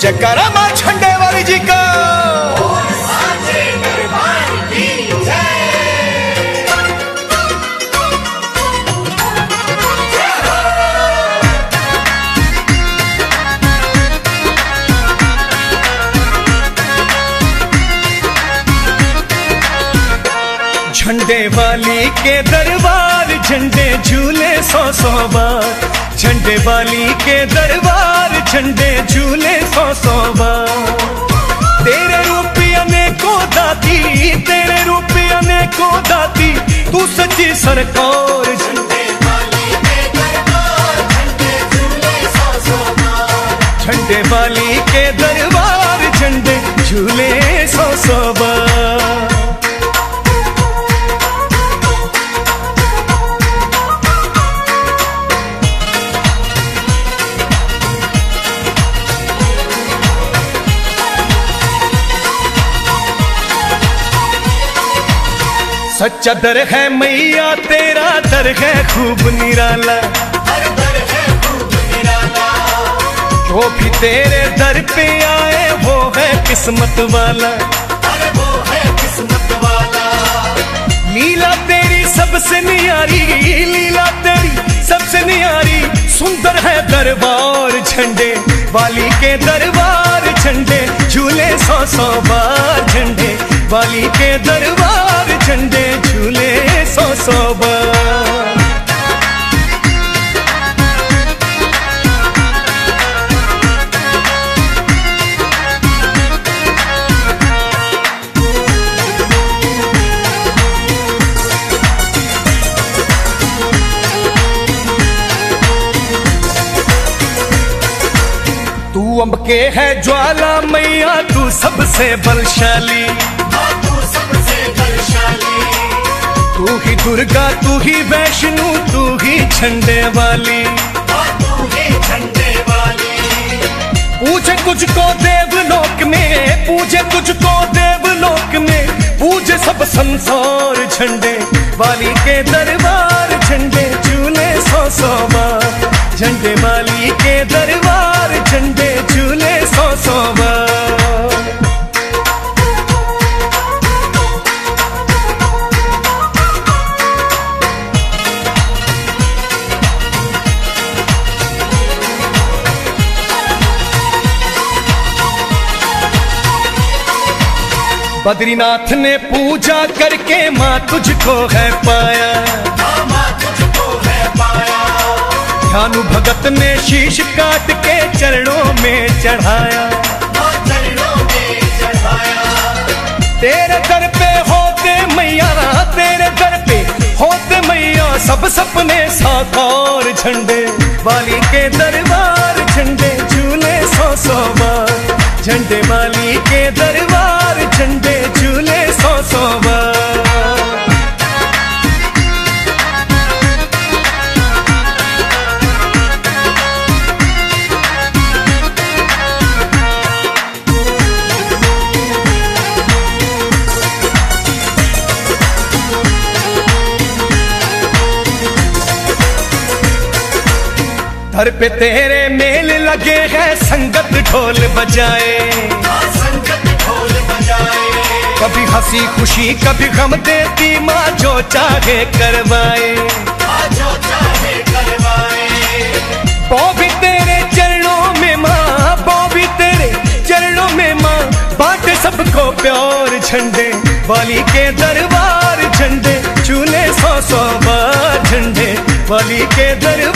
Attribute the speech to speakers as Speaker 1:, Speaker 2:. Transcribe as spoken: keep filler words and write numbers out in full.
Speaker 1: जयकारा मां झंडे वाली जी का। झंडे वाली के दरबार झंडे झूले सौ सौ बार, झंडे वाली के दरबार झंडे झूले सौ सौ बार। तेरे रूपिया ने को दाती, तेरे रूपिया ने को दाती, तू सच्ची सरकार। झंडे वाली के दरबार झंडे झूले सौ सौ बार, झंडे वाली के दरबार झंडे झूले सौ सौ बार। सच्चा दर है मैया तेरा दर है खूब निराला, हर दर है खूब निराला। जो भी तेरे दर पे आए वो है किस्मत वाला, अरे वो है किस्मत वाला। लीला तेरी सबसे नियारी, लीला तेरी सबसे नियारी, सुंदर है दरबार झंडे वाली के दरबार झंडे झूले सौ सौ बार। झंडे वाली के दरबार झंडे झूले सौ सौ बार। तू अम्ब के है ज्वाला मैया तू सबसे बलशाली, तू सबसे बलशाली। तू ही दुर्गा तू ही वैष्णु तू ही झंडे वाली, तू ही झंडे वाली। पूजे तुझको देवलोक में, पूजे तुझको देवलोक में, पूजे सब संसार। झंडे वाली के दरबार झंडे झूले सौ सौ बार, झंडे वाली के दरबार झंडे झूले सौ सौ बार। बद्रीनाथ ने पूजा करके माँ तुझको है पाया, माँ तुझको है पाया। ध्यानु भगत ने शीश काट के चरणों में चढ़ाया, चरणों में चढ़ाया। तेरे दर पे होते मैया, तेरे दर पे होते मैया सब सपने साकार। झंडे वाली के दरबार झंडे झूले सौ सौ बार, झंडे वाली के दरबार झंडे झूले सौ सौ बार। दर पे तेरे मेल लगे हैं संगत ढोल बजाए, संगत ढोल बजाए। कभी हंसी खुशी कभी गम देती माँ जो चाहे करवाए, जो चाहे करवाए। वो भी तेरे चरणों में माँ, वो भी तेरे चरणों में माँ, बांटे सबको प्यार। झंडे वाली के दरबार झंडे झूले सौ सौ बार, झंडे वाली के दरबार